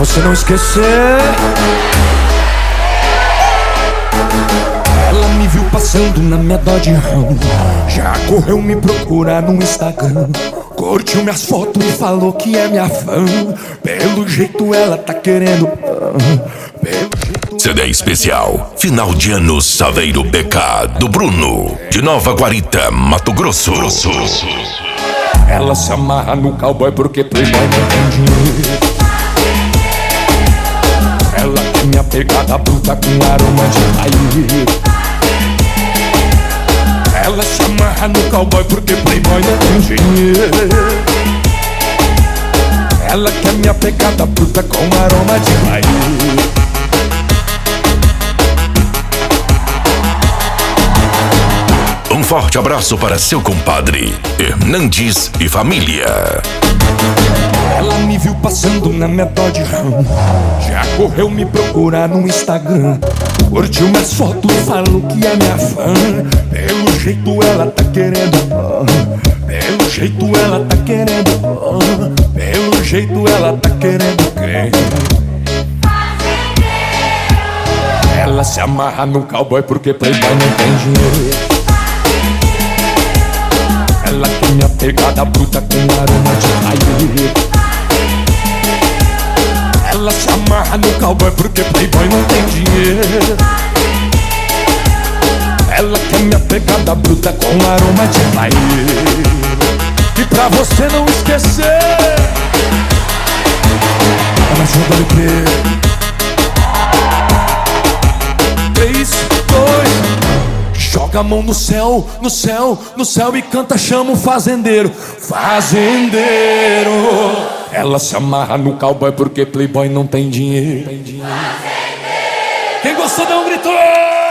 você não esquecer. Ela me viu passando na minha Dodge Ram, já correu me procurar no Instagram, curtiu minhas fotos e falou que é minha fã. Pelo jeito ela tá querendo, CD especial final de ano Saveiro BK do Bruno, de Nova Guarita, Mato Grosso. Ela se amarra no cowboy porque playboy não tem dinheiro. Ela tem minha pegada bruta com aroma de raio. Ela se amarra no cowboy porque playboy não tem dinheiro. Ela quer minha pegada bruta com aroma de raio. Um forte abraço para seu compadre Hernandes e família. Ela me viu passando na minha Dodge Ram, já correu me procurar no Instagram, curtiu minhas fotos e falou que é minha fã. Pelo jeito ela tá querendo, pelo jeito ela tá querendo, pelo jeito ela tá querendo quem? Ela se amarra no cowboy porque playboy não tem dinheiro. Ela tem minha pegada bruta com aroma de raio. Ela se amarra no cowboy porque playboy não tem dinheiro. Ela quer minha pegada bruta com aroma de raio. E pra você não esquecer, ela joga no pé. 3, 2, joga a mão no céu, no céu, no céu e canta, chama o fazendeiro. Fazendeiro. Ela se amarra no cowboy porque playboy não tem dinheiro. Quem gostou dá um grito.